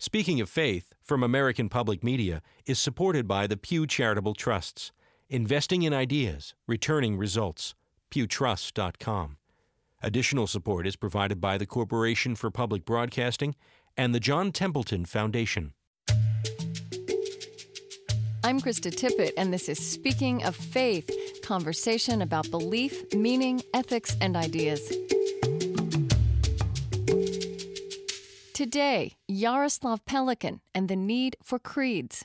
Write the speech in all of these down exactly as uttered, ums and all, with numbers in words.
Speaking of Faith from American Public Media is supported by the Pew Charitable Trusts, investing in ideas, returning results. pew trust dot com. Additional support is provided by the Corporation for Public Broadcasting and the John Templeton Foundation. I'm Krista Tippett, and this is Speaking of Faith, conversation about belief, meaning, ethics, and ideas. Today, Yaroslav Pelikan and the need for creeds.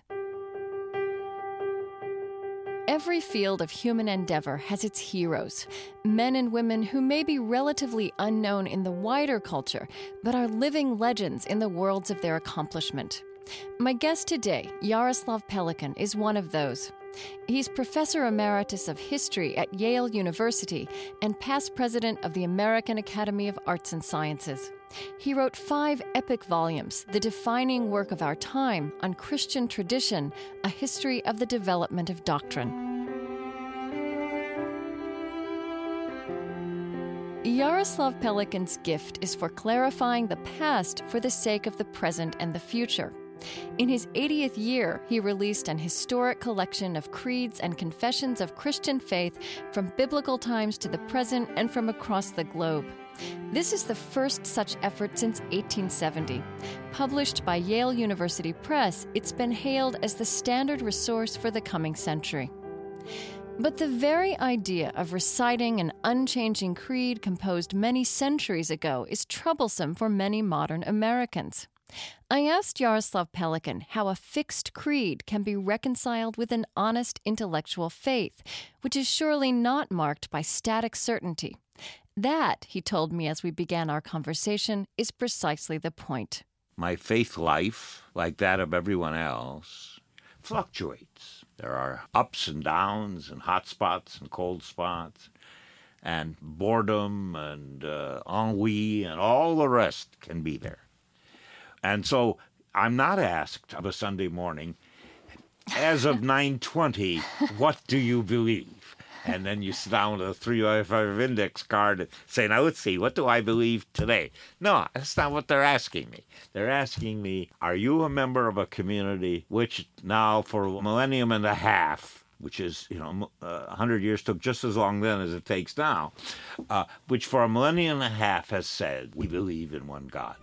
Every field of human endeavor has its heroes, men and women who may be relatively unknown in the wider culture, but are living legends in the worlds of their accomplishment. My guest today, Yaroslav Pelikan, is one of those. He's Professor Emeritus of History at Yale University and past president of the American Academy of Arts and Sciences. He wrote five epic volumes, the defining work of our time, on Christian tradition, a history of the development of doctrine. Yaroslav Pelikan's gift is for clarifying the past for the sake of the present and the future. In his eightieth year, he released an historic collection of creeds and confessions of Christian faith from biblical times to the present and from across the globe. This is the first such effort since eighteen seventy. Published by Yale University Press, it's been hailed as the standard resource for the coming century. But the very idea of reciting an unchanging creed composed many centuries ago is troublesome for many modern Americans. I asked Yaroslav Pelikan how a fixed creed can be reconciled with an honest intellectual faith, which is surely not marked by static certainty. That, he told me as we began our conversation, is precisely the point. My faith life, like that of everyone else, fluctuates. There are ups and downs and hot spots and cold spots and boredom and uh, ennui and all the rest can be there. And so I'm not asked of a Sunday morning, as of nine twenty, what do you believe? And then you sit down with a three by five index card and say, now let's see, what do I believe today? No, that's not what they're asking me. They're asking me, are you a member of a community which now for a millennium and a half, which is, you know, uh, one hundred years took just as long then as it takes now, uh, which for a millennium and a half has said, we believe in one God.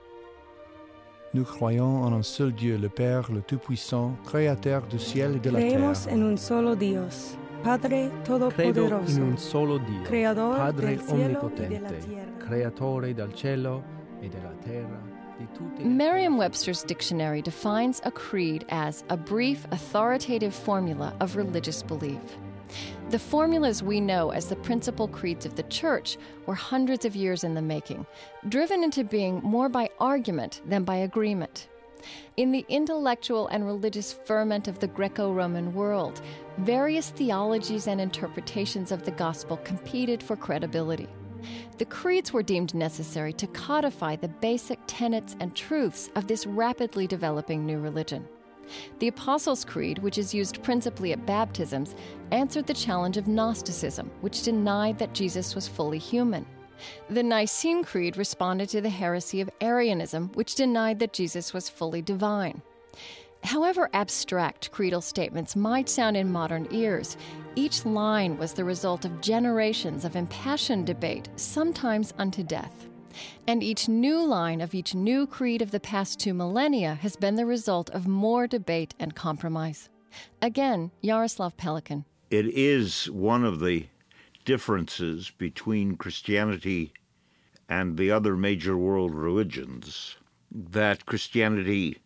Nous croyons en un seul Dieu, le Père, le Tout-Puissant, créateur du ciel et de la terre. Creemos en un solo Dios, Padre Credo Todopoderoso, in un solo Dio, Creador Padre del cielo y della onnipotente, tierra. creatore del cielo e della terra, di tutte le Merriam-Webster's dictionary defines a creed as a brief, authoritative formula of religious belief. The formulas we know as the principal creeds of the Church were hundreds of years in the making, driven into being more by argument than by agreement. In the intellectual and religious ferment of the Greco-Roman world, various theologies and interpretations of the gospel competed for credibility. The creeds were deemed necessary to codify the basic tenets and truths of this rapidly developing new religion. The Apostles' Creed, which is used principally at baptisms, answered the challenge of Gnosticism, which denied that Jesus was fully human. The Nicene Creed responded to the heresy of Arianism, which denied that Jesus was fully divine. However abstract creedal statements might sound in modern ears, each line was the result of generations of impassioned debate, sometimes unto death. And each new line of each new creed of the past two millennia has been the result of more debate and compromise. Again, Yaroslav Pelikan. It is one of the differences between Christianity and the other major world religions that Christianity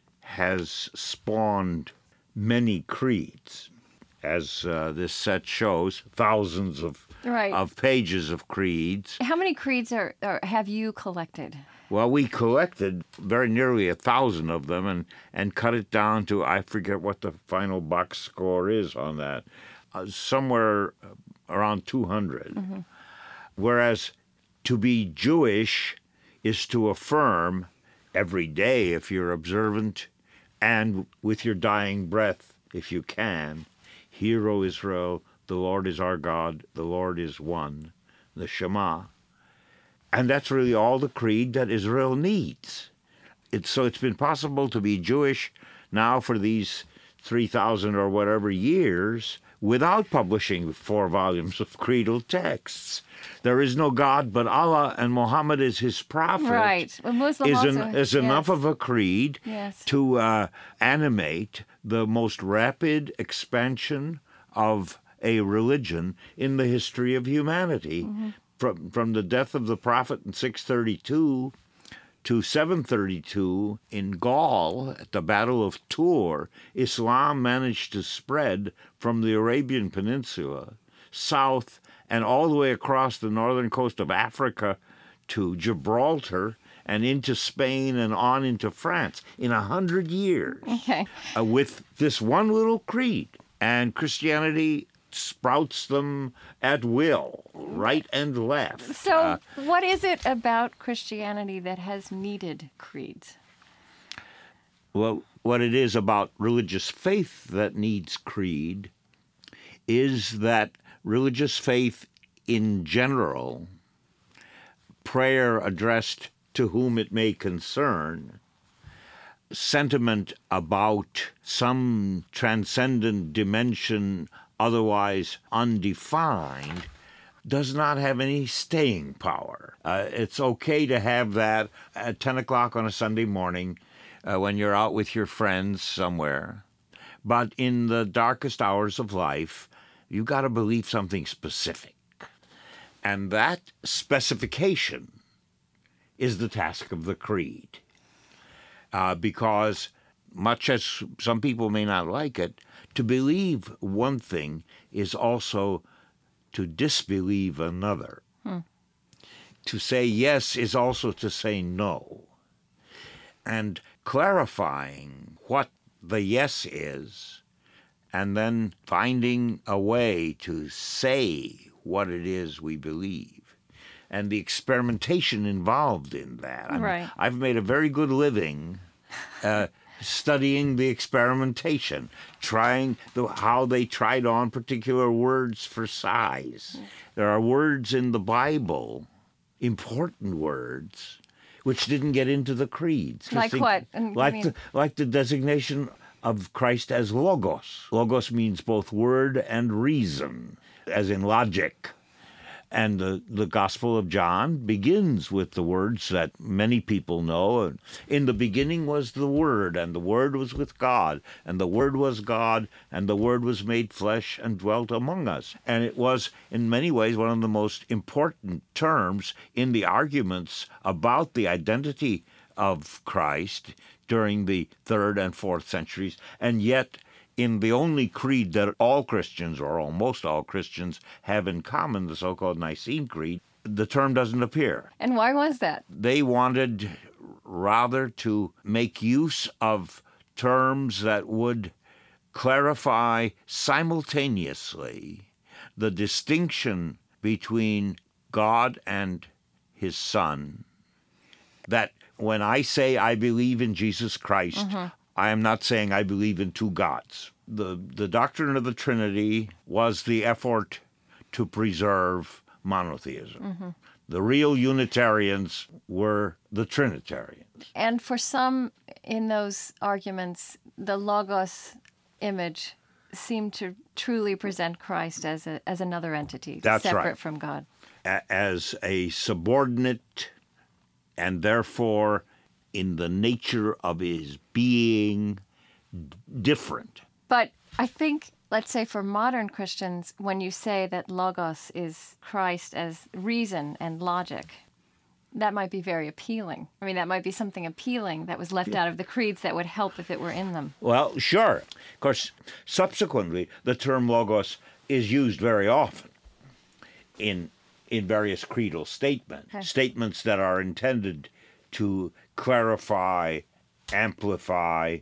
has spawned many creeds. As uh, this set shows, thousands of Right. of pages of creeds. How many creeds are, are have you collected? Well, we collected very nearly a thousand of them and, and cut it down to, I forget what the final box score is on that, uh, somewhere around two hundred. Mm-hmm. Whereas to be Jewish is to affirm every day, if you're observant, and with your dying breath, if you can, Hear, O Israel, the Lord is our God, the Lord is one, the Shema. And that's really all the creed that Israel needs. It's, so it's been possible to be Jewish now for these three thousand or whatever years without publishing four volumes of creedal texts. There is no God but Allah, and Muhammad is his prophet. Right. Well, Muslim is, also, is yes. enough of a creed Yes. to uh, animate the most rapid expansion of a religion in the history of humanity. Mm-hmm. From, from the death of the prophet in six thirty-two to seven thirty-two in Gaul, at the Battle of Tours, Islam managed to spread from the Arabian Peninsula south and all the way across the northern coast of Africa to Gibraltar and into Spain and on into France in a hundred years. Okay. Uh, with this one little creed. And Christianity sprouts them at will, right and left. So Uh, what is it about Christianity that has needed creeds? Well, what it is about religious faith that needs creed is that religious faith in general, prayer addressed to whom it may concern, sentiment about some transcendent dimension otherwise undefined, does not have any staying power. Uh, it's okay to have that at ten o'clock on a Sunday morning uh, when you're out with your friends somewhere. But in the darkest hours of life, you got to believe something specific. And that specification is the task of the creed. Uh, because much as some people may not like it, to believe one thing is also to disbelieve another. Hmm. To say yes is also to say no. And clarifying what the yes is, and then finding a way to say what it is we believe, and the experimentation involved in that. I mean, right. I've made a very good living uh, studying the experimentation, trying the, how they tried on particular words for size. There are words in the Bible, important words, which didn't get into the creeds. Like Think, what? And, like, I mean... the, like the designation of Christ as Logos. Logos means both word and reason, as in logic. And the, the Gospel of John begins with the words that many people know. In the beginning was the Word, and the Word was with God, and the Word was God, and the Word was made flesh and dwelt among us. And it was, in many ways, one of the most important terms in the arguments about the identity of Christ during the third and fourth centuries, and yet in the only creed that all Christians, or almost all Christians, have in common, the so-called Nicene Creed, the term doesn't appear. And why was that? They wanted rather to make use of terms that would clarify simultaneously the distinction between God and his Son, that when I say I believe in Jesus Christ, mm-hmm. I am not saying I believe in two gods. The, the doctrine of the Trinity was the effort to preserve monotheism. Mm-hmm. The real Unitarians were the Trinitarians. And for some in those arguments, the Logos image seemed to truly present Christ as a, as another entity, That's separate right. from God. A- as a subordinate, and therefore in the nature of his being different. But I think, let's say for modern Christians, when you say that Logos is Christ as reason and logic, that might be very appealing. I mean, that might be something appealing that was left yeah. out of the creeds that would help if it were in them. Well, sure. Of course, subsequently, the term Logos is used very often in in various creedal statements, okay. statements that are intended to clarify, amplify,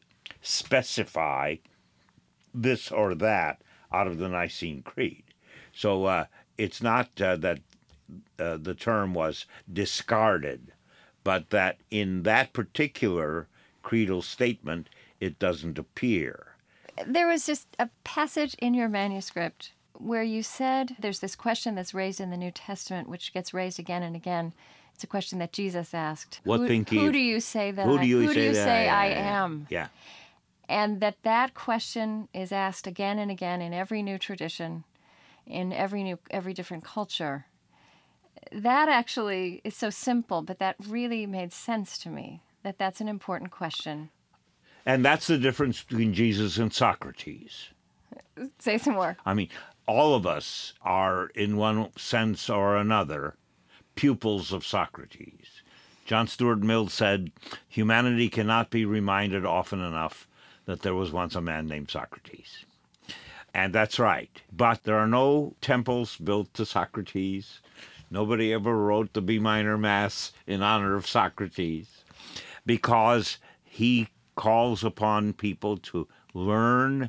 specify this or that out of the Nicene Creed. So uh, it's not uh, that uh, the term was discarded, but that in that particular creedal statement, it doesn't appear. There was just a passage in your manuscript where you said there's this question that's raised in the New Testament, which gets raised again and again, It's a question that Jesus asked. What who, think who you? do you say that Who I, do you who say, do you that say I, I am? Yeah. And that that question is asked again and again in every new tradition, in every new, every different culture. That actually is so simple, but that really made sense to me, that that's an important question. And that's the difference between Jesus and Socrates. Say some more. I mean, all of us are, in one sense or another, pupils of Socrates. John Stuart Mill said, humanity cannot be reminded often enough that there was once a man named Socrates. And that's right. But there are no temples built to Socrates. Nobody ever wrote the B minor Mass in honor of Socrates, because he calls upon people to learn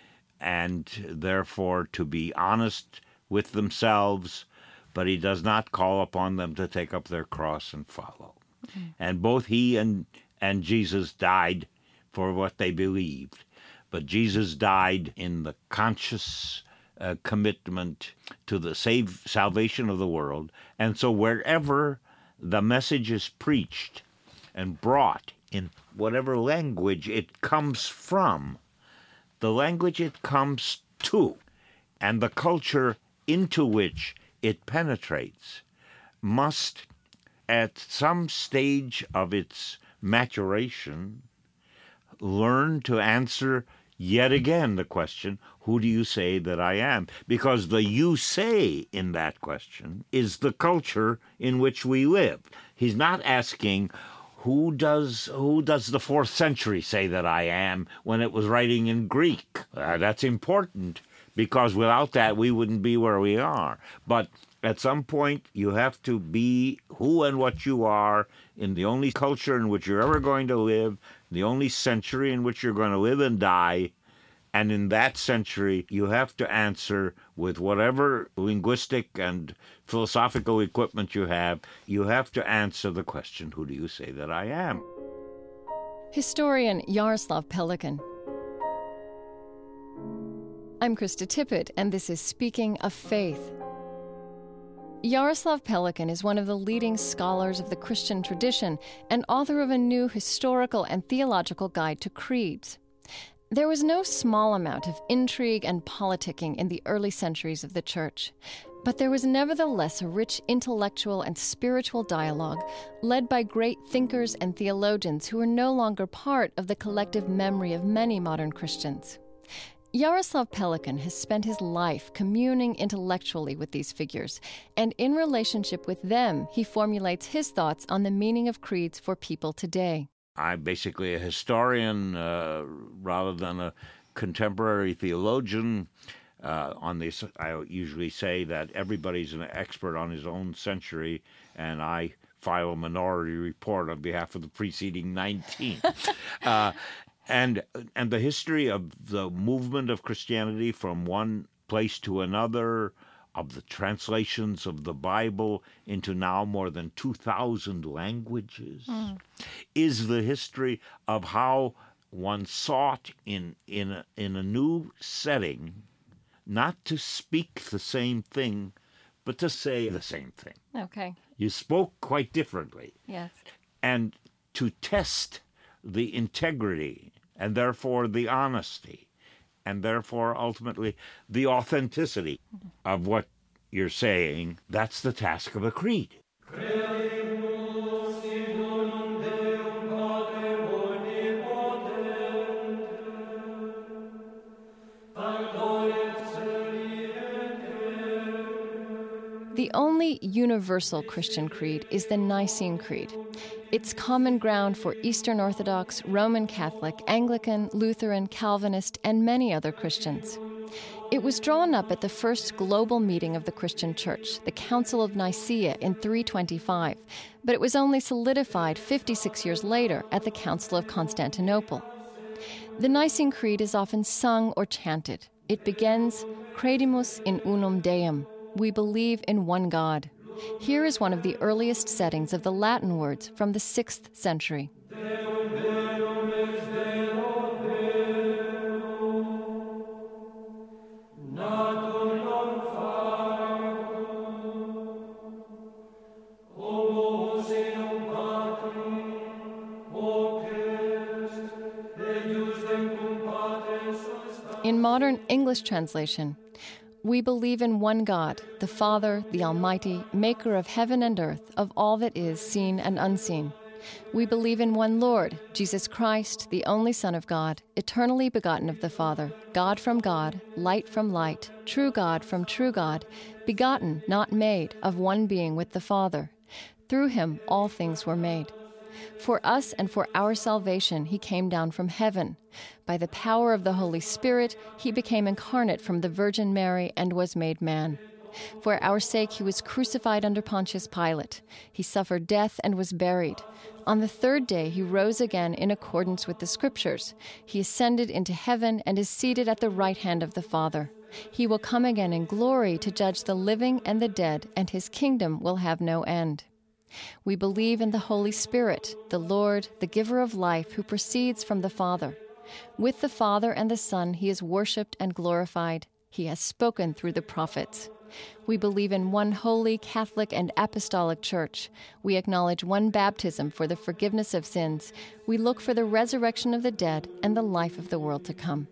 and therefore to be honest with themselves, but he does not call upon them to take up their cross and follow. Mm-hmm. And both he and, and Jesus died for what they believed. But Jesus died in the conscious uh, commitment to the save, salvation of the world. And so wherever the message is preached and brought in whatever language it comes from, the language it comes to, and the culture into which it penetrates, must, at some stage of its maturation, learn to answer yet again the question, who do you say that I am? Because the you say in that question is the culture in which we live. He's not asking, who does who does the fourth century say that I am, when it was writing in Greek? Uh, that's important, because without that we wouldn't be where we are. But at some point you have to be who and what you are in the only culture in which you're ever going to live, the only century in which you're going to live and die. And in that century, you have to answer with whatever linguistic and philosophical equipment you have, you have to answer the question, who do you say that I am? Historian Jaroslav Pelikan. I'm Krista Tippett, and this is Speaking of Faith. Jaroslav Pelikan is one of the leading scholars of the Christian tradition and author of a new historical and theological guide to creeds. There was no small amount of intrigue and politicking in the early centuries of the Church, but there was nevertheless a rich intellectual and spiritual dialogue led by great thinkers and theologians who are no longer part of the collective memory of many modern Christians. Jaroslav Pelikan has spent his life communing intellectually with these figures, and in relationship with them, he formulates his thoughts on the meaning of creeds for people today. I'm basically a historian uh, rather than a contemporary theologian. Uh, on this, I usually say that everybody's an expert on his own century, and I file a minority report on behalf of the preceding nineteen. uh, and and the history of the movement of Christianity from one place to another, of the translations of the Bible into now more than two thousand languages, mm. is the history of how one sought in in a, in a new setting not to speak the same thing, but to say the same thing. Okay. You spoke quite differently. Yes. And to test the integrity and therefore the honesty and therefore ultimately the authenticity of what you're saying, that's the task of a creed. The only universal Christian creed is the Nicene Creed. It's common ground for Eastern Orthodox, Roman Catholic, Anglican, Lutheran, Calvinist, and many other Christians. It was drawn up at the first global meeting of the Christian Church, the Council of Nicaea, in three twenty-five, but it was only solidified fifty-six years later at the Council of Constantinople. The Nicene Creed is often sung or chanted. It begins, Credimus in unum Deum. We believe in one God. Here is one of the earliest settings of the Latin words from the sixth century. Oh In modern English translation, we believe in one God, the Father, the Almighty, maker of heaven and earth, of all that is seen and unseen. We believe in one Lord, Jesus Christ, the only Son of God, eternally begotten of the Father, God from God, light from light, true God from true God, begotten, not made, of one being with the Father. Through him all things were made. For us and for our salvation he came down from heaven. By the power of the Holy Spirit he became incarnate from the Virgin Mary and was made man. For our sake he was crucified under Pontius Pilate. He suffered death and was buried. On the third day he rose again in accordance with the Scriptures. He ascended into heaven and is seated at the right hand of the Father. He will come again in glory to judge the living and the dead, and his kingdom will have no end. We believe in the Holy Spirit, the Lord, the giver of life, who proceeds from the Father. With the Father and the Son he is worshipped and glorified. He has spoken through the prophets. We believe in one holy, Catholic, and apostolic church. We acknowledge one baptism for the forgiveness of sins. We look for the resurrection of the dead and the life of the world to come.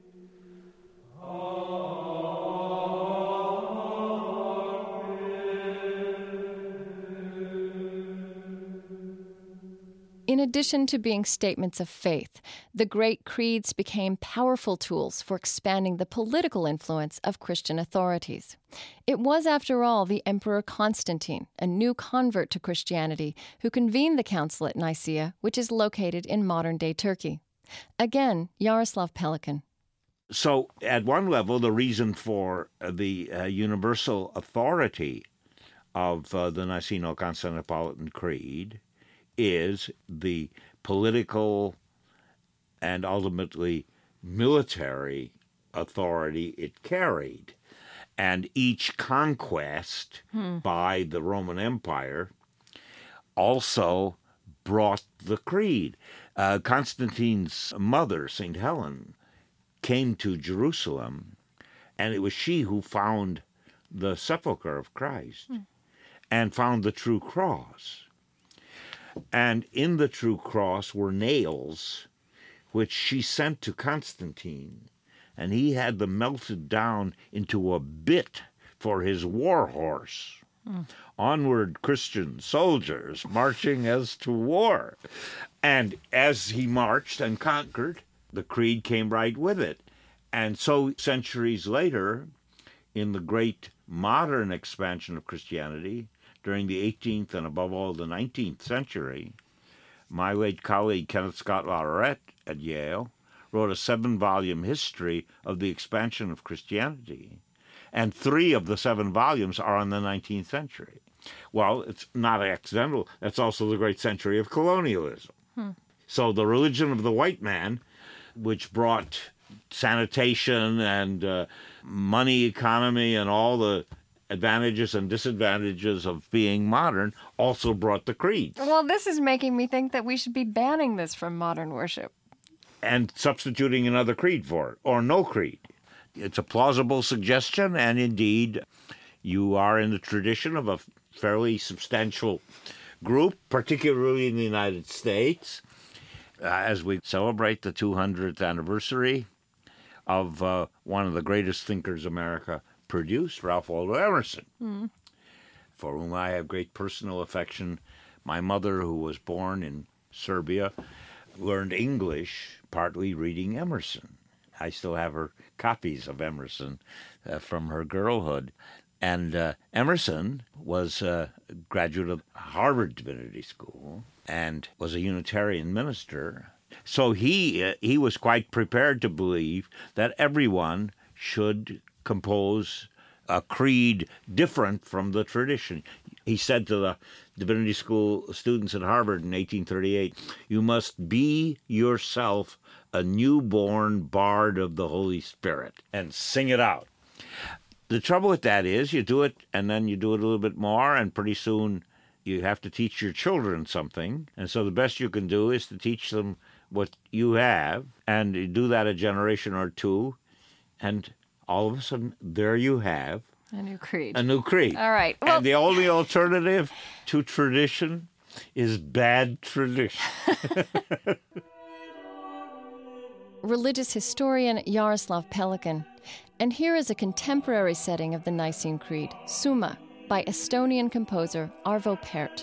In addition to being statements of faith, the great creeds became powerful tools for expanding the political influence of Christian authorities. It was, after all, the Emperor Constantine, a new convert to Christianity, who convened the council at Nicaea, which is located in modern-day Turkey. Again, Jaroslav Pelikan. So, at one level, the reason for the uh, universal authority of uh, the Niceno-Constantinopolitan Creed is the political and ultimately military authority it carried. And each conquest hmm. by the Roman Empire also brought the creed. Uh, Constantine's mother, Saint Helen, came to Jerusalem, and it was she who found the sepulchre of Christ hmm. and found the true cross. And in the true cross were nails, which she sent to Constantine, and he had them melted down into a bit for his war horse. Mm. Onward, Christian soldiers, marching as to war. And as he marched and conquered, the creed came right with it. And so centuries later, in the great modern expansion of Christianity, during the eighteenth and above all the nineteenth century, my late colleague Kenneth Scott Latourette at Yale wrote a seven-volume history of the expansion of Christianity, and three of the seven volumes are on the nineteenth century. Well, it's not accidental. That's also the great century of colonialism. Hmm. So the religion of the white man, which brought sanitation and uh, money economy and all the advantages and disadvantages of being modern, also brought the creeds. Well, this is making me think that we should be banning this from modern worship. And substituting another creed for it, or no creed. It's a plausible suggestion, and indeed, you are in the tradition of a fairly substantial group, particularly in the United States, uh, as we celebrate the two hundredth anniversary of uh, one of the greatest thinkers America produced, Ralph Waldo Emerson, mm. for whom I have great personal affection. My mother, who was born in Serbia, learned English partly reading Emerson. I still have her copies of Emerson uh, from her girlhood. And uh, Emerson was a graduate of Harvard Divinity School and was a Unitarian minister. So he uh, he was quite prepared to believe that everyone should compose a creed different from the tradition. He said to the Divinity School students at Harvard in eighteen thirty-eight, "You must be yourself a newborn bard of the Holy Spirit and sing it out." The trouble with that is you do it and then you do it a little bit more, and pretty soon you have to teach your children something. And so the best you can do is to teach them what you have, and you do that a generation or two, and all of a sudden, there you have a new creed. A new creed. All right. Well, and the only alternative to tradition is bad tradition. religious historian Jaroslav Pelikan. And here is a contemporary setting of the Nicene Creed, Summa, by Estonian composer Arvo Pärt.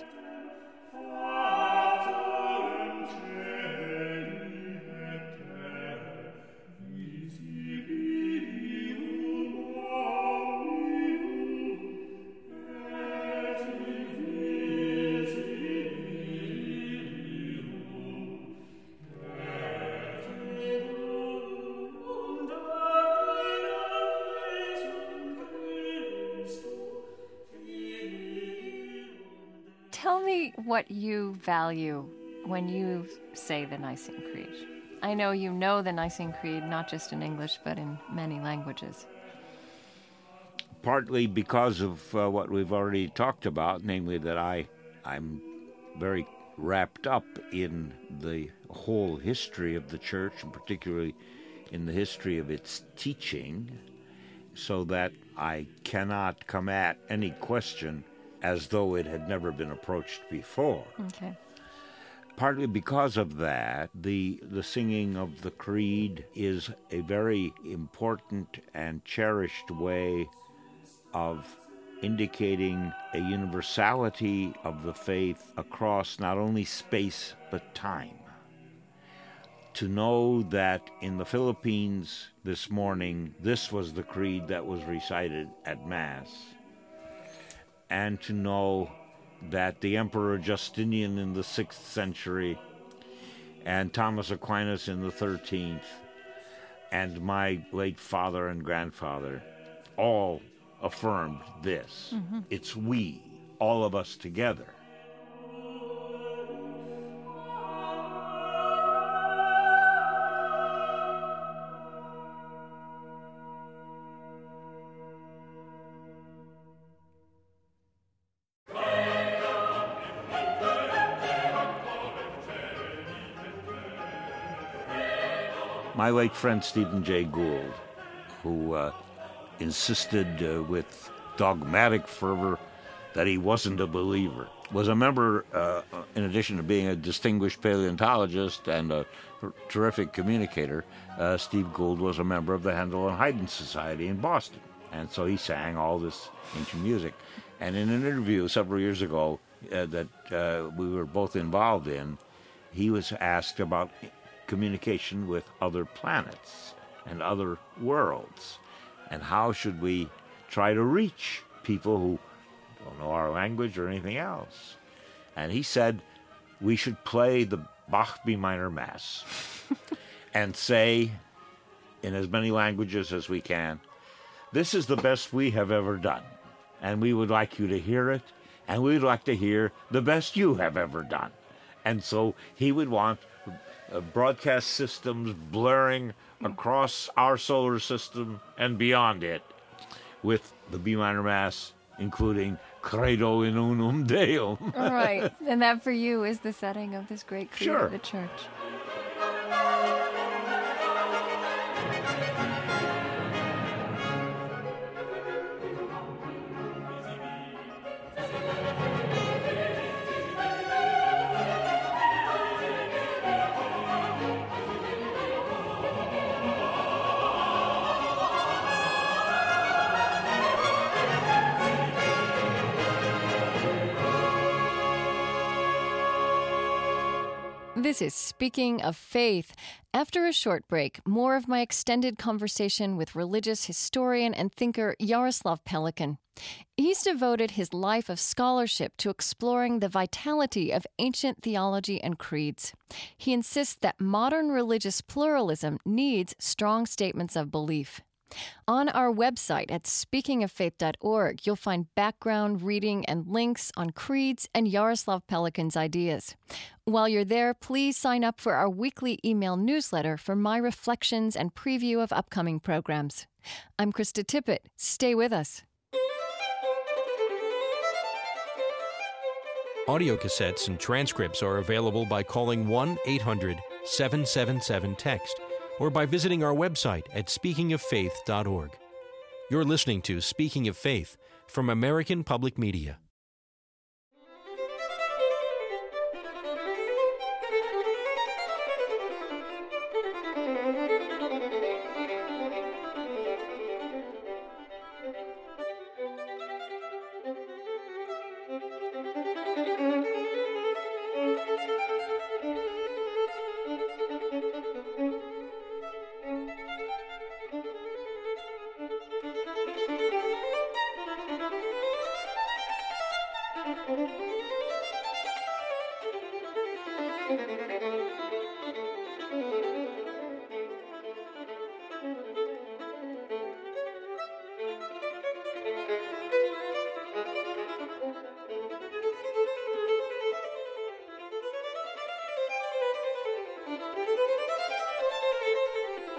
Tell me what you value when you say the Nicene Creed. I know you know the Nicene Creed, not just in English, but in many languages. Partly because of uh, what we've already talked about, namely that I, I'm very wrapped up in the whole history of the Church, and particularly in the history of its teaching, so that I cannot come at any question as though it had never been approached before. Okay. Partly because of that, the the singing of the Creed is a very important and cherished way of indicating a universality of the faith across not only space but time. To know that in the Philippines this morning, this was the Creed that was recited at Mass, and to know that the Emperor Justinian in the sixth century and Thomas Aquinas in the thirteenth and my late father and grandfather all affirmed this. Mm-hmm. It's we, all of us together. My late friend Stephen Jay Gould, who uh, insisted uh, with dogmatic fervor that he wasn't a believer, was a member, uh, in addition to being a distinguished paleontologist and a terrific communicator, uh, Steve Gould was a member of the Handel and Haydn Society in Boston. And so he sang all this ancient music. And in an interview several years ago uh, that uh, we were both involved in, he was asked about communication with other planets and other worlds, and how should we try to reach people who don't know our language or anything else. And he said we should play the Bach B minor Mass and say in as many languages as we can, this is the best we have ever done, and we would like you to hear it, and we would like to hear the best you have ever done. And so he would want Uh, broadcast systems blurring across our solar system and beyond it with the B minor Mass, including Credo in Unum Deum. Right. And that for you is the setting of this great creed Sure. of the Church. This is Speaking of Faith. After a short break, more of my extended conversation with religious historian and thinker Jaroslav Pelikan. He's devoted his life of scholarship to exploring the vitality of ancient theology and creeds. He insists that modern religious pluralism needs strong statements of belief. On our website at speaking of faith dot org, you'll find background reading and links on creeds and Jaroslav Pelikan's ideas. While you're there, please sign up for our weekly email newsletter for my reflections and preview of upcoming programs. I'm Krista Tippett. Stay with us. Audio cassettes and transcripts are available by calling one eight hundred seven seven seven text or by visiting our website at speaking of faith dot org. You're listening to Speaking of Faith from American Public Media.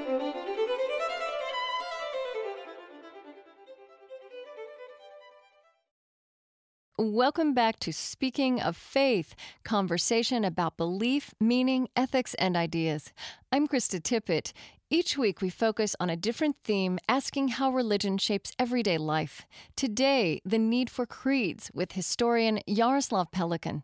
Welcome back to Speaking of Faith, conversation about belief, meaning, ethics, and ideas. I'm Krista Tippett. Each week we focus on a different theme, asking how religion shapes everyday life. Today, the need for creeds with historian Jaroslav Pelikan.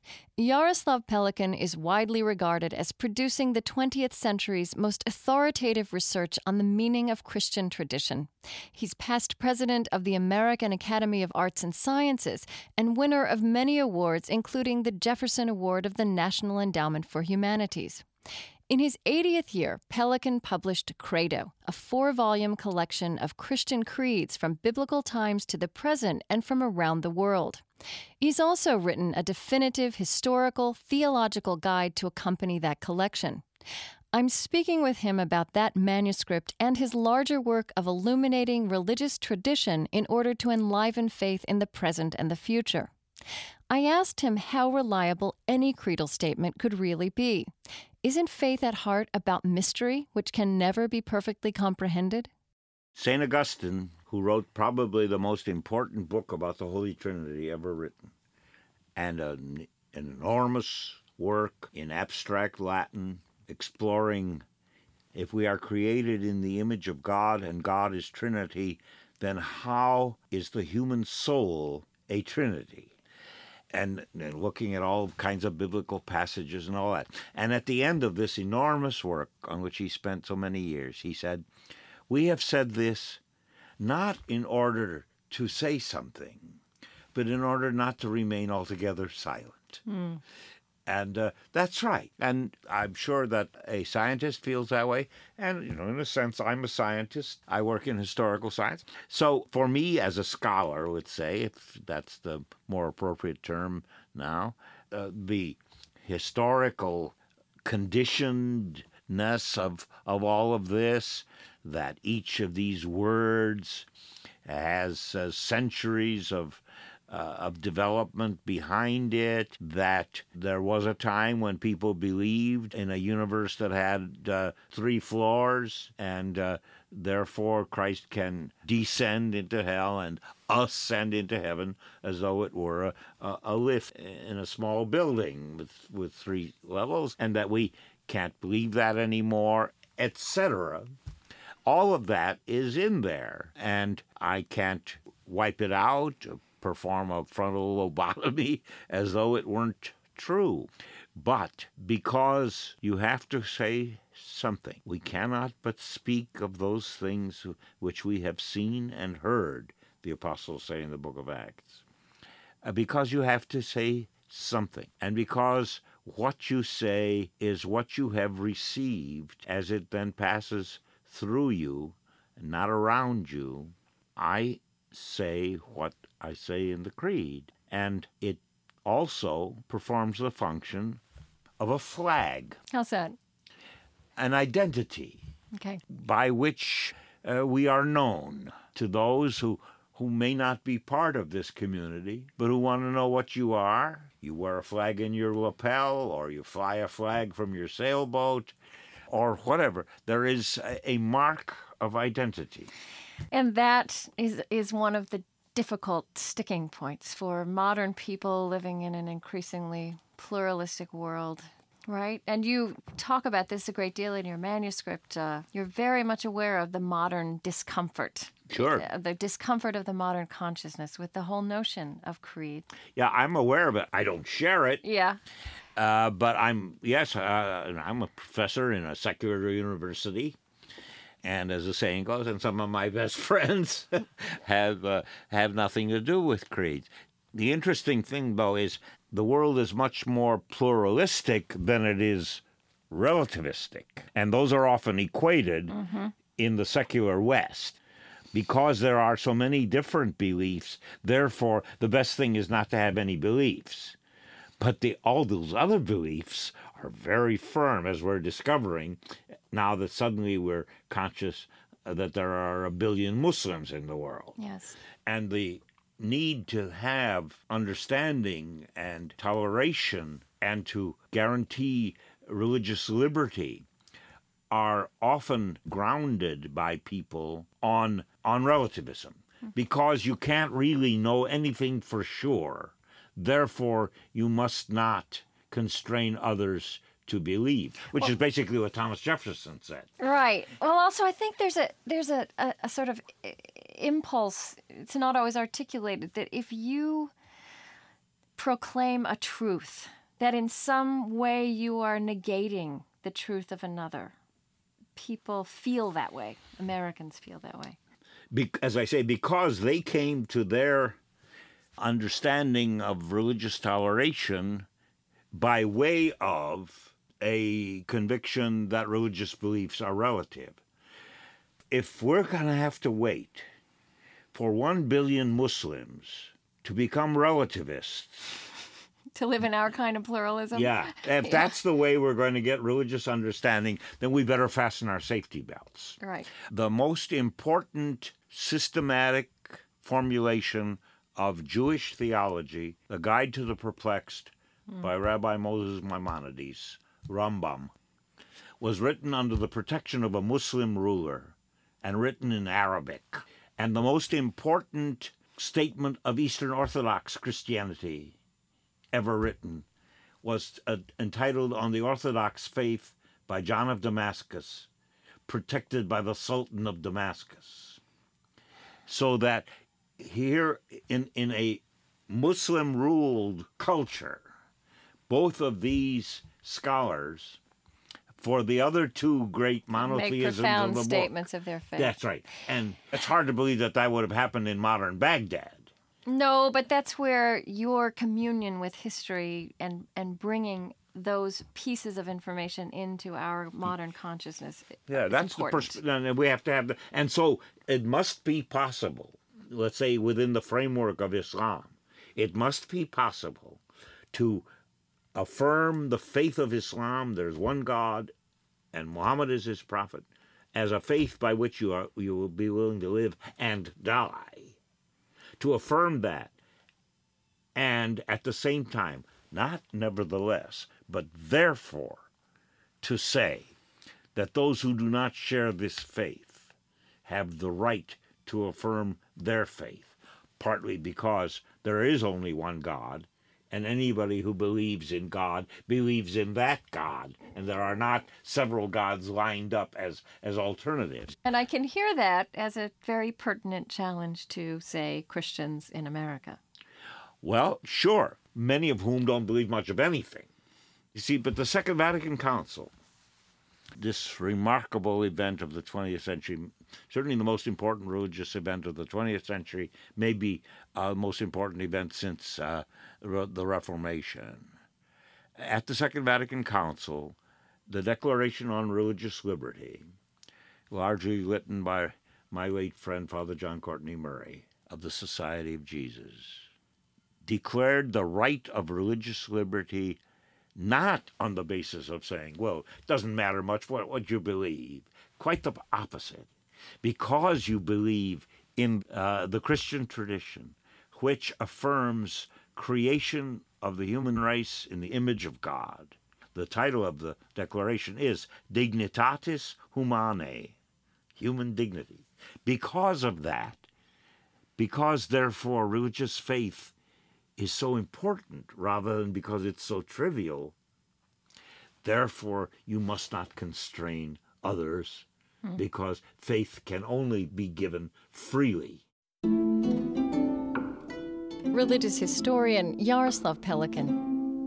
Jaroslav Pelikan is widely regarded as producing the twentieth century's most authoritative research on the meaning of Christian tradition. He's past president of the American Academy of Arts and Sciences and winner of many awards, including the Jefferson Award of the National Endowment for Humanities. In his eightieth year, Pelikan published Credo, a four-volume collection of Christian creeds from biblical times to the present and from around the world. He's also written a definitive historical, theological guide to accompany that collection. I'm speaking with him about that manuscript and his larger work of illuminating religious tradition in order to enliven faith in the present and the future. I asked him how reliable any creedal statement could really be. Isn't faith at heart about mystery, which can never be perfectly comprehended? Saint Augustine, who wrote probably the most important book about the Holy Trinity ever written, and an, an enormous work in abstract Latin exploring if we are created in the image of God and God is Trinity, then how is the human soul a Trinity? And, and looking at all kinds of biblical passages and all that. And at the end of this enormous work on which he spent so many years, he said, "We have said this not in order to say something, but in order not to remain altogether silent." Mm. And uh, that's right. And I'm sure that a scientist feels that way. And, you know, in a sense, I'm a scientist. I work in historical science. So for me as a scholar, let's say, if that's the more appropriate term now, uh, the historical conditionedness of, of all of this, that each of these words has uh, centuries of Uh, of development behind it, that there was a time when people believed in a universe that had uh, three floors, and uh, therefore Christ can descend into hell and ascend into heaven as though it were a, a, a lift in a small building with, with three levels, and that we can't believe that anymore, et cetera. All of that is in there, and I can't wipe it out, perform a frontal lobotomy as though it weren't true. But because you have to say something, we cannot but speak of those things which we have seen and heard, the apostles say in the book of Acts. Because you have to say something, and because what you say is what you have received as it then passes through you, not around you, I say what I say in the creed, and it also performs the function of a flag. How's that? An identity. Okay. By which uh, we are known to those who, who may not be part of this community, but who want to know what you are. You wear a flag in your lapel, or you fly a flag from your sailboat, or whatever. There is a, a mark of identity. And that is is one of the difficult sticking points for modern people living in an increasingly pluralistic world, right? And you talk about this a great deal in your manuscript. Uh, you're very much aware of the modern discomfort. Sure. Uh, the discomfort of the modern consciousness with the whole notion of creed. Yeah, I'm aware of it. I don't share it. Yeah. Uh, but I'm, yes, uh, I'm a professor in a secular university. And as the saying goes, and some of my best friends have uh, have nothing to do with creeds. The interesting thing, though, is the world is much more pluralistic than it is relativistic. And those are often equated mm-hmm. in the secular West. Because there are so many different beliefs, therefore, the best thing is not to have any beliefs. But the, all those other beliefs are very firm, as we're discovering, now that suddenly we're conscious that there are a billion Muslims in the world. Yes. And the need to have understanding and toleration and to guarantee religious liberty are often grounded by people on, on relativism, because you can't really know anything for sure. Therefore, you must not constrain others to believe, which well, is basically what Thomas Jefferson said. Right. Well, also, I think there's a there's a, a, a sort of impulse, it's not always articulated, that if you proclaim a truth, that in some way you are negating the truth of another. People feel that way. Americans feel that way. Be- as I say, because they came to their understanding of religious toleration by way of a conviction that religious beliefs are relative. If we're going to have to wait for one billion Muslims to become relativists, to live in our kind of pluralism? Yeah. If yeah. that's the way we're going to get religious understanding, then we better fasten our safety belts. Right. The most important systematic formulation of Jewish theology, The Guide to the Perplexed, mm. by Rabbi Moses Maimonides, Rambam, was written under the protection of a Muslim ruler and written in Arabic. And the most important statement of Eastern Orthodox Christianity ever written was uh, entitled On the Orthodox Faith by John of Damascus, protected by the Sultan of Damascus. So that here in, in a Muslim-ruled culture, both of these scholars, for the other two great monotheisms make profound of the statements book, of their faith. That's right. And it's hard to believe that that would have happened in modern Baghdad. No, but that's where your communion with history and, and bringing those pieces of information into our modern consciousness yeah, is that's important. the perspective, and we have to have the, and so it must be possible, let's say within the framework of Islam, it must be possible to affirm the faith of Islam, there's one God, and Muhammad is his prophet, as a faith by which you are you will be willing to live and die. To affirm that, and at the same time, not nevertheless, but therefore, to say that those who do not share this faith have the right to affirm their faith, partly because there is only one God, and anybody who believes in God believes in that God, and there are not several gods lined up as, as alternatives. And I can hear that as a very pertinent challenge to, say, Christians in America. Well, sure, many of whom don't believe much of anything. You see, but the Second Vatican Council, this remarkable event of the twentieth century, certainly the most important religious event of the twentieth century, maybe uh, the most important event since uh, the Reformation. At the Second Vatican Council, the Declaration on Religious Liberty, largely written by my late friend Father John Courtney Murray of the Society of Jesus, declared the right of religious liberty not on the basis of saying, well, it doesn't matter much what, what you believe. Quite the opposite. Because you believe in uh, the Christian tradition, which affirms creation of the human race in the image of God. The title of the declaration is Dignitatis Humanae, human dignity. Because of that, because therefore religious faith is so important rather than because it's so trivial, therefore you must not constrain others mm. because faith can only be given freely. Religious historian Jaroslav Pelikan.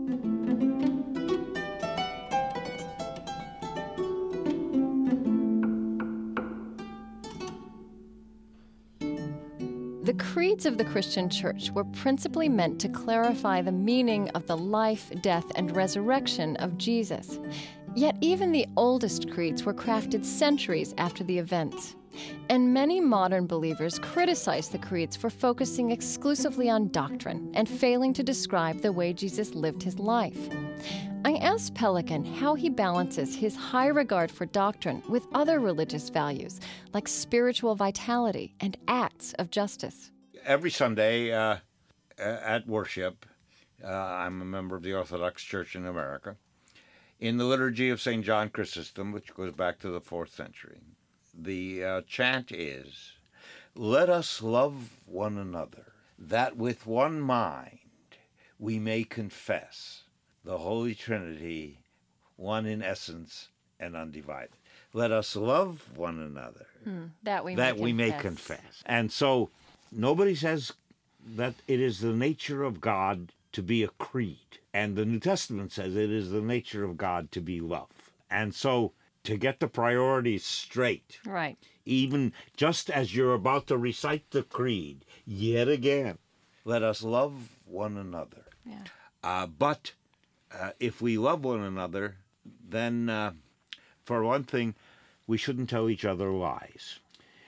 The creeds of the Christian Church were principally meant to clarify the meaning of the life, death, and resurrection of Jesus. Yet even the oldest creeds were crafted centuries after the events. And many modern believers criticize the creeds for focusing exclusively on doctrine and failing to describe the way Jesus lived his life. I asked Pelikan how he balances his high regard for doctrine with other religious values, like spiritual vitality and acts of justice. Every Sunday uh, at worship, uh, I'm a member of the Orthodox Church in America, In the liturgy of Saint John Chrysostom, which goes back to the fourth century, the uh, chant is, "Let us love one another, that with one mind we may confess the Holy Trinity, one in essence and undivided." Let us love one another, Hmm, that we that may we may confess. confess. And so nobody says that it is the nature of God to be a creed. And the New Testament says it is the nature of God to be love. And so to get the priorities straight, Right. even just as you're about to recite the creed, yet again, let us love one another. Yeah. Uh, but uh, if we love one another, then uh, for one thing, we shouldn't tell each other lies.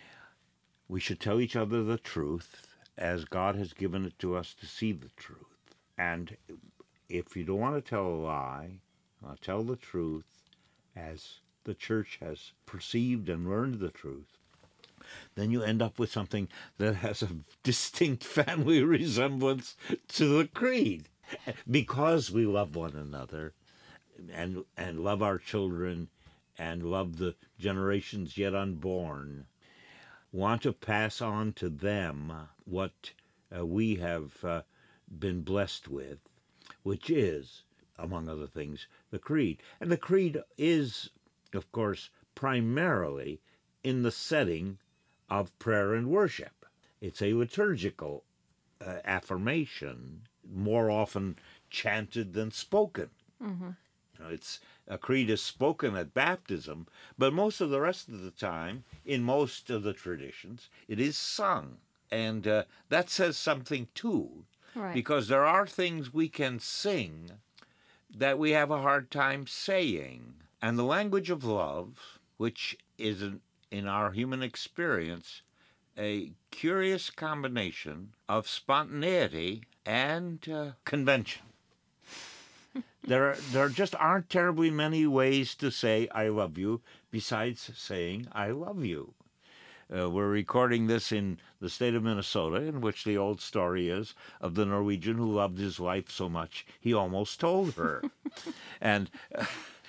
We should tell each other the truth as God has given it to us to see the truth. And if you don't want to tell a lie, uh, tell the truth as the church has perceived and learned the truth. Then you end up with something that has a distinct family resemblance to the creed. Because we love one another and and love our children and love the generations yet unborn, want to pass on to them what uh, we have uh, been blessed with, which is, among other things, the creed. And the creed is, of course, primarily in the setting of prayer and worship. It's a liturgical uh, affirmation, more often chanted than spoken. Mm-hmm. You know, it's a creed is spoken at baptism, but most of the rest of the time, in most of the traditions, it is sung. And uh, that says something too, Right. because there are things we can sing that we have a hard time saying. And the language of love, which is an, in our human experience a curious combination of spontaneity and uh, convention. There, are, there just aren't terribly many ways to say I love you besides saying I love you. Uh, we're recording this in the state of Minnesota, in which the old story is of the Norwegian who loved his wife so much he almost told her. and uh,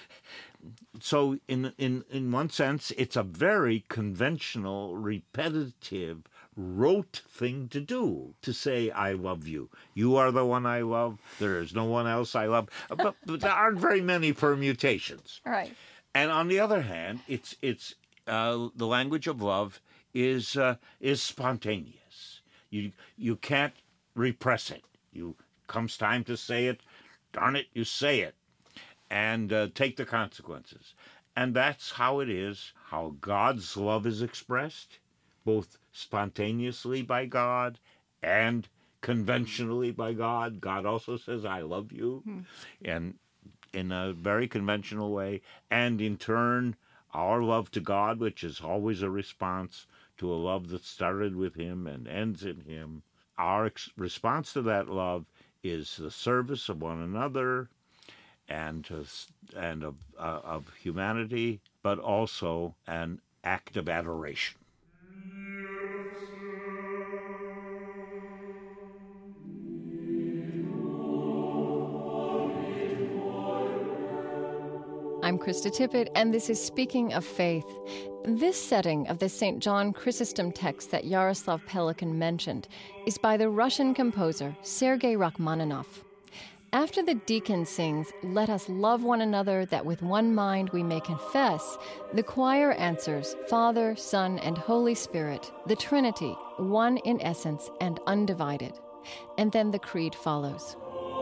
so in, in, in one sense, it's a very conventional, repetitive, rote thing to do, to say, I love you. You are the one I love. There is no one else I love. But, but there aren't very many permutations. Right. And on the other hand, it's it's uh, the language of love is uh, is spontaneous. You you can't repress it. You comes time to say it, darn it, you say it, and uh, take the consequences. And that's how it is, how God's love is expressed, both spontaneously by God and conventionally by God. God also says, I love you, hmm. and in a very conventional way. And in turn, our love to God, which is always a response to a love that started with him and ends in him. Our ex- response to that love is the service of one another and uh, and of, uh, of humanity, but also an act of adoration. I'm Krista Tippett, and this is Speaking of Faith. This setting of the Saint John Chrysostom text that Yaroslav Pelikan mentioned is by the Russian composer Sergei Rachmaninoff. After the deacon sings, "Let us love one another, that with one mind we may confess," the choir answers, "Father, Son, and Holy Spirit, the Trinity, one in essence and undivided." And then the creed follows.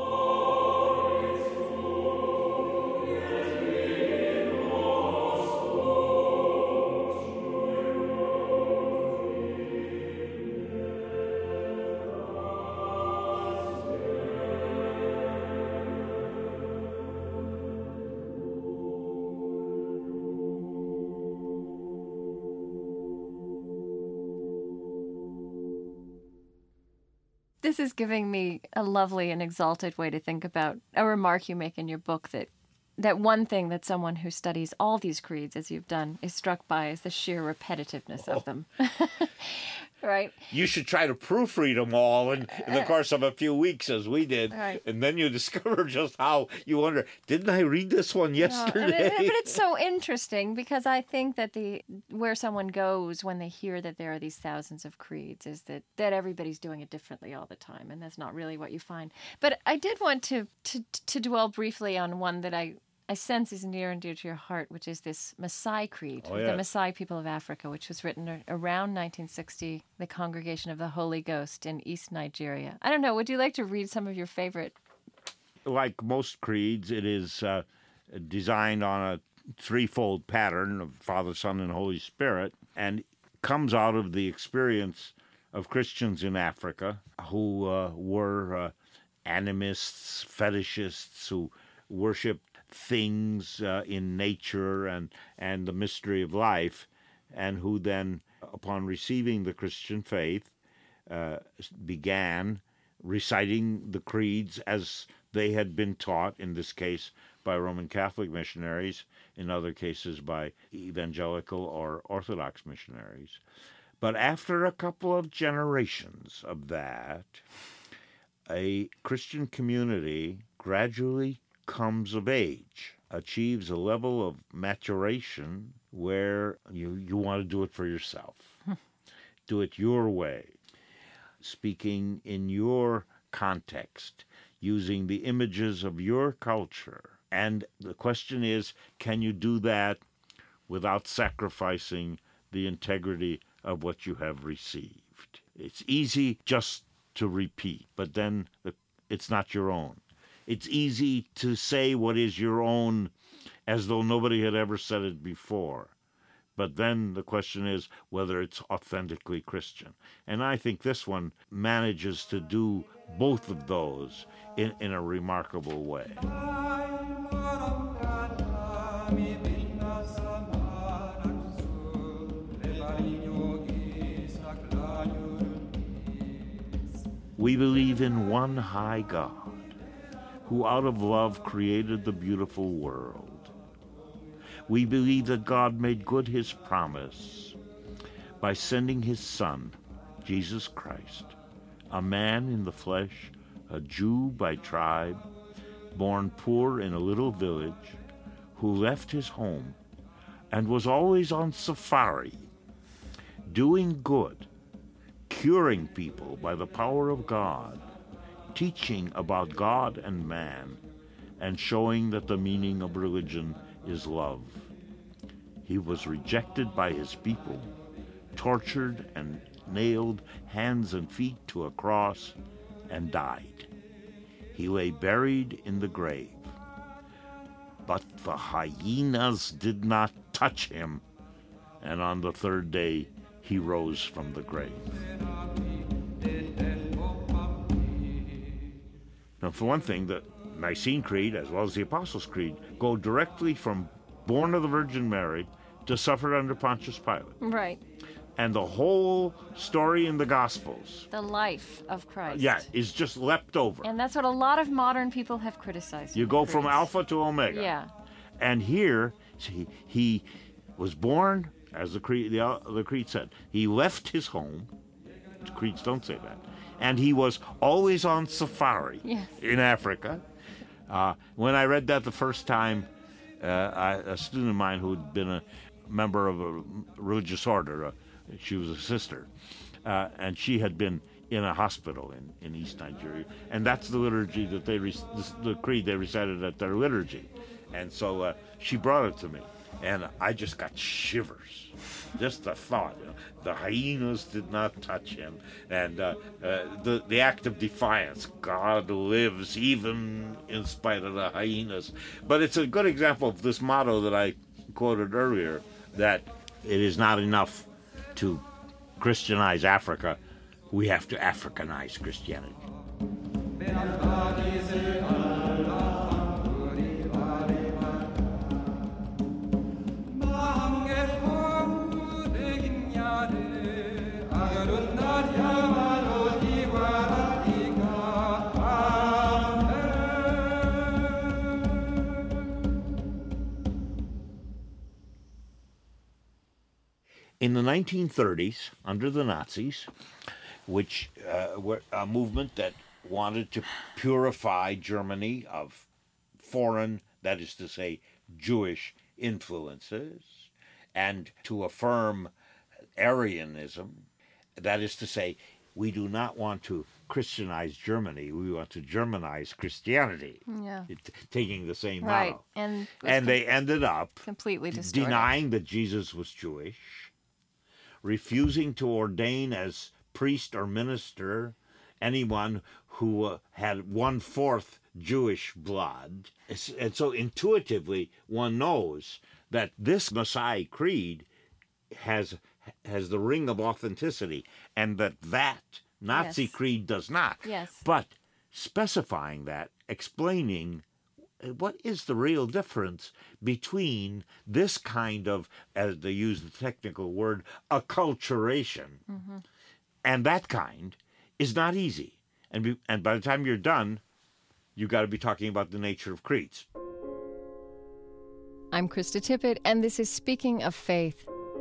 This is giving me a lovely and exalted way to think about a remark you make in your book that that one thing that someone who studies all these creeds, as you've done, is struck by is the sheer repetitiveness oh. of them. Right. You should try to proofread them all in, in the course of a few weeks, as we did. Right. And then you discover just how you wonder, didn't I read this one yesterday? No, and it, but it's so interesting because I think that the where someone goes when they hear that there are these thousands of creeds is that, that everybody's doing it differently all the time, and that's not really what you find. But I did want to to, to dwell briefly on one that I I sense is near and dear to your heart, which is this Maasai Creed, Oh, the yes. Maasai people of Africa, which was written a- around nineteen sixty, the Congregation of the Holy Ghost in East Nigeria. I don't know, would you like to read some of your favorite? Like most creeds, it is uh, designed on a threefold pattern of Father, Son, and Holy Spirit, and comes out of the experience of Christians in Africa who uh, were uh, animists, fetishists, who worshipped things uh, in nature and, and the mystery of life, and who then, upon receiving the Christian faith, uh, began reciting the creeds as they had been taught, in this case by Roman Catholic missionaries, in other cases by evangelical or Orthodox missionaries. But after a couple of generations of that, a Christian community gradually comes of age, achieves a level of maturation where you, you want to do it for yourself. Do it your way, speaking in your context, using the images of your culture. And the question is, can you do that without sacrificing the integrity of what you have received? It's easy just to repeat, but then it's not your own. It's easy to say what is your own as though nobody had ever said it before. But then the question is whether it's authentically Christian. And I think this one manages to do both of those in, in a remarkable way. We believe in one high God, who out of love created the beautiful world. We believe that God made good his promise by sending his Son, Jesus Christ, a man in the flesh, a Jew by tribe, born poor in a little village, who left his home and was always on safari, doing good, curing people by the power of God, teaching about God and man, and showing that the meaning of religion is love. He was rejected by his people, tortured and nailed hands and feet to a cross, and died. He lay buried in the grave. But the hyenas did not touch him, and on the third day he rose from the grave. Now, for one thing, the Nicene Creed, as well as the Apostles' Creed, go directly from born of the Virgin Mary to suffered under Pontius Pilate. Right. And the whole story in the Gospels, The life of Christ. yeah, is just leapt over. And that's what a lot of modern people have criticized. You in go the from creeds. Alpha to Omega. Yeah. And here, he, he was born, as the creed, the, the creed said, he left his home. The creeds don't say that. And he was always on safari Yes. in Africa. Uh, when I read that the first time, uh, I, a student of mine who had been a member of a religious order, uh, she was a sister, uh, and she had been in a hospital in, in East Nigeria, and that's the liturgy that they, re- the, the creed they recited at their liturgy. And so uh, she brought it to me, and I just got shivers. Just the thought, you know, the hyenas did not touch him, and uh, uh, the the act of defiance. God lives even in spite of the hyenas. But it's a good example of this motto that I quoted earlier, that it is not enough to Christianize Africa; we have to Africanize Christianity. In the nineteen thirties, under the Nazis, which uh, were a movement that wanted to purify Germany of foreign, that is to say, Jewish influences, and to affirm Aryanism, that is to say, we do not want to Christianize Germany, we want to Germanize Christianity, Yeah. it, taking the same Right. model. And, And they ended up completely distorted. denying that Jesus was Jewish, refusing to ordain as priest or minister anyone who uh, had one-fourth Jewish blood. It's, and so intuitively one knows that this Messiah Creed has has the ring of authenticity, and that that Nazi Yes. creed does not. Yes. But specifying that, explaining what is the real difference between this kind of, as they use the technical word, acculturation, Mm-hmm. and that kind is not easy. And, be, and by the time you're done, you've got to be talking about the nature of creeds. I'm Krista Tippett, and this is Speaking of Faith.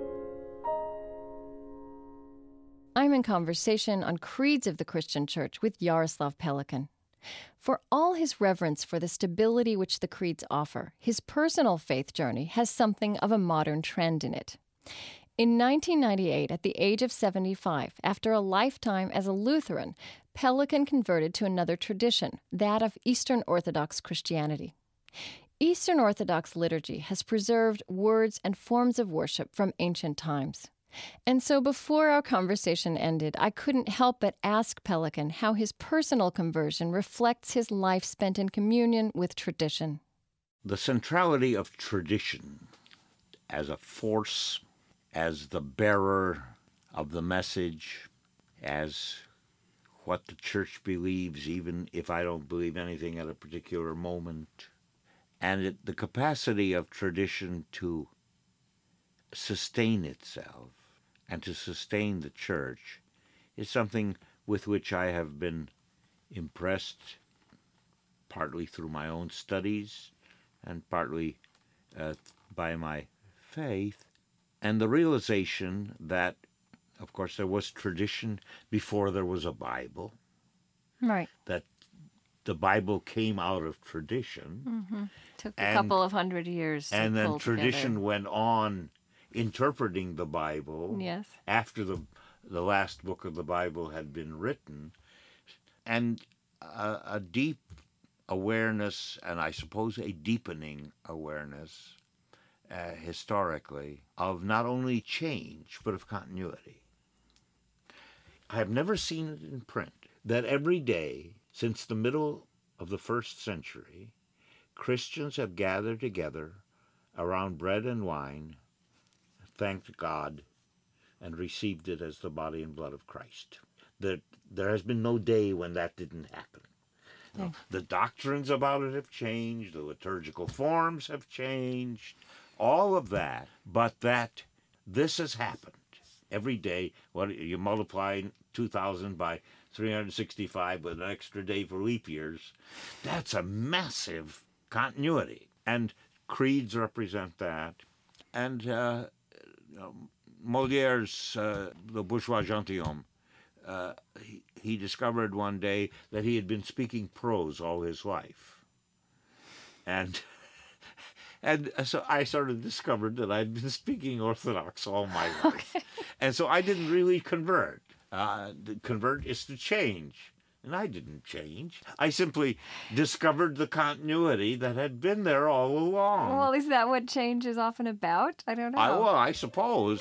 I'm in conversation on creeds of the Christian Church with Jaroslav Pelikan. For all his reverence for the stability which the creeds offer, his personal faith journey has something of a modern trend in it. In nineteen ninety-eight, at the age of seventy-five, after a lifetime as a Lutheran, Pelikan converted to another tradition, that of Eastern Orthodox Christianity. Eastern Orthodox liturgy has preserved words and forms of worship from ancient times. And so before our conversation ended, I couldn't help but ask Pelikan how his personal conversion reflects his life spent in communion with tradition. The centrality of tradition as a force, as the bearer of the message, as what the church believes, even if I don't believe anything at a particular moment, and it, the capacity of tradition to sustain itself and to sustain the church is something with which I have been impressed, partly through my own studies and partly uh, by my faith, and the realization that, of course, there was tradition before there was a Bible, Right. that the Bible came out of tradition, Mm-hmm. Took a And- couple of hundred years to and then pull tradition together. went on interpreting the Bible Yes. after the the last book of the Bible had been written, and a, a deep awareness, and I suppose a deepening awareness, uh, historically, of not only change but of continuity. I have never seen it in print that every day since the middle of the first century, Christians have gathered together around bread and wine, thanked God, and received it as the body and blood of Christ. That there has been no day when that didn't happen. You know, the doctrines about it have changed, the liturgical forms have changed, all of that, but that this has happened every day. What you multiply two thousand by three hundred sixty-five with an extra day for leap years, that's a massive continuity. And creeds represent that. And uh, you know, Moliere's uh, The Bourgeois Gentilhomme, uh, he, he discovered one day that he had been speaking prose all his life. And and so I sort of discovered that I'd been speaking Orthodox all my life. Okay. And so I didn't really convert. Uh, to convert is to change. And I didn't change. I simply discovered the continuity that had been there all along. Well, is that what change is often about? I don't know. I, well, I suppose.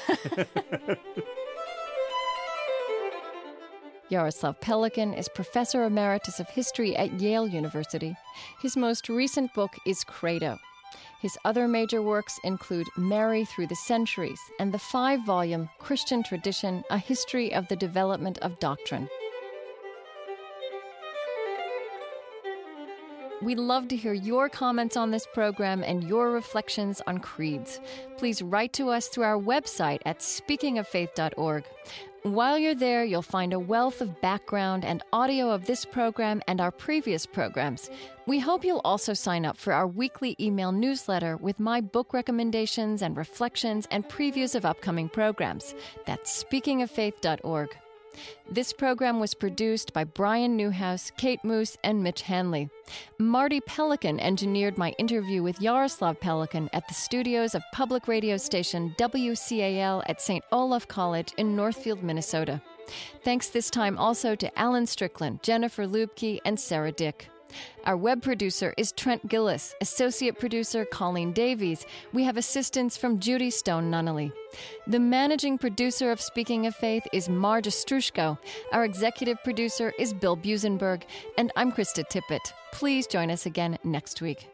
Jaroslav Pelikan is Professor Emeritus of History at Yale University. His most recent book is Credo. His other major works include Mary Through the Centuries and the five-volume Christian Tradition, A History of the Development of Doctrine. We'd love to hear your comments on this program and your reflections on creeds. Please write to us through our website at speaking of faith dot org. While you're there, you'll find a wealth of background and audio of this program and our previous programs. We hope you'll also sign up for our weekly email newsletter with my book recommendations and reflections and previews of upcoming programs. That's speaking of faith dot org. This program was produced by Brian Newhouse, Kate Moose, and Mitch Hanley. Marty Pelican engineered my interview with Yaroslav Pelican at the studios of public radio station W C A L at Saint Olaf College in Northfield, Minnesota. Thanks this time also to Alan Strickland, Jennifer Lubke, and Sarah Dick. Our web producer is Trent Gillis, associate producer Colleen Davies. We have assistance from Judy Stone Nunnally. The managing producer of Speaking of Faith is Marge Strushko. Our executive producer is Bill Busenberg, and I'm Krista Tippett. Please join us again next week.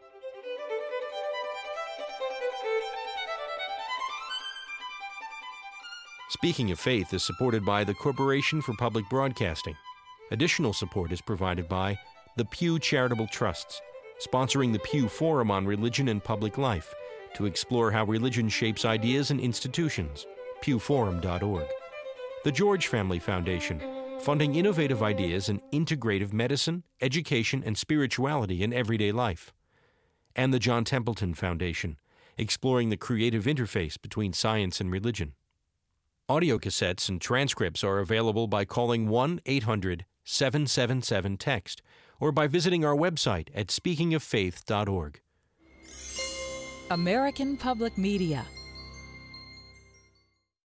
Speaking of Faith is supported by the Corporation for Public Broadcasting. Additional support is provided by the Pew Charitable Trusts, sponsoring the Pew Forum on Religion and Public Life to explore how religion shapes ideas and institutions, pew forum dot org. The George Family Foundation, funding innovative ideas in integrative medicine, education, and spirituality in everyday life. And the John Templeton Foundation, exploring the creative interface between science and religion. Audio cassettes and transcripts are available by calling one eight hundred seven seven seven text or by visiting our website at speaking of faith dot org. American Public Media